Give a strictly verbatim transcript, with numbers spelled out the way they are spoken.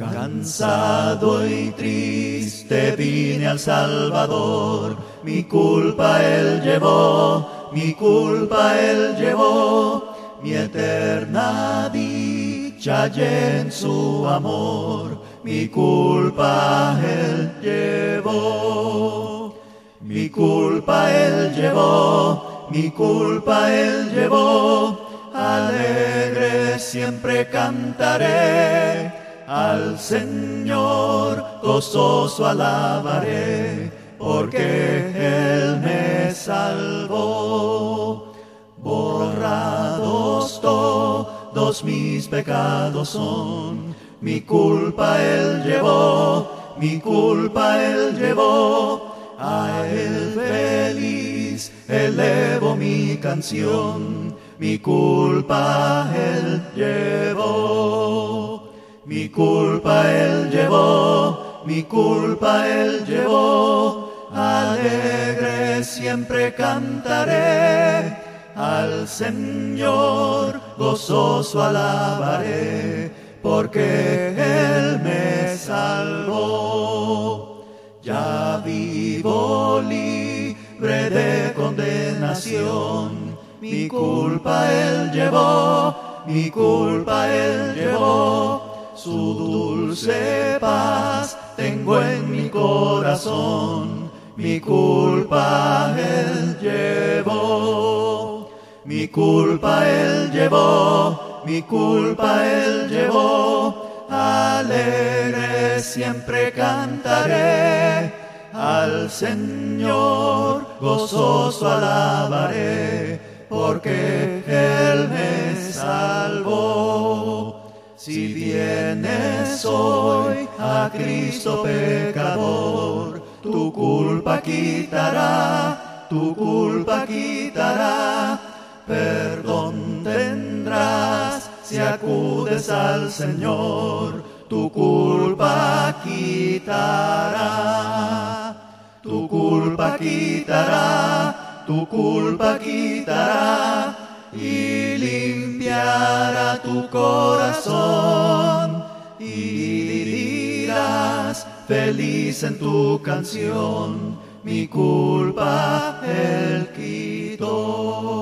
Cansado y triste vine al Salvador, mi culpa Él llevó, mi culpa Él llevó, mi eterna dicha hallé en su amor, mi culpa Él llevó, mi culpa Él llevó, mi culpa Él llevó, alegre siempre cantaré. Al Señor gozoso alabaré, porque Él me salvó. Borrados todos mis pecados son, mi culpa Él llevó, mi culpa Él llevó. A Él feliz elevo mi canción, mi culpa Él llevó. Mi culpa Él llevó, mi culpa Él llevó, alegre siempre cantaré, al Señor gozoso alabaré, porque Él me salvó. Ya vivo libre de condenación, mi culpa Él llevó, mi culpa Él llevó. Su dulce paz tengo en mi corazón, mi culpa Él llevó. Mi culpa Él llevó, mi culpa Él llevó, alegre siempre cantaré, al Señor gozoso alabaré, porque Él me salvó. Si vienes hoy a Cristo pecador, tu culpa quitará, tu culpa quitará. Perdón tendrás si acudes al Señor, tu culpa quitará. Tu culpa quitará, tu culpa quitará. Y limpiará tu corazón, y dirás feliz en tu canción, mi culpa Él quitó.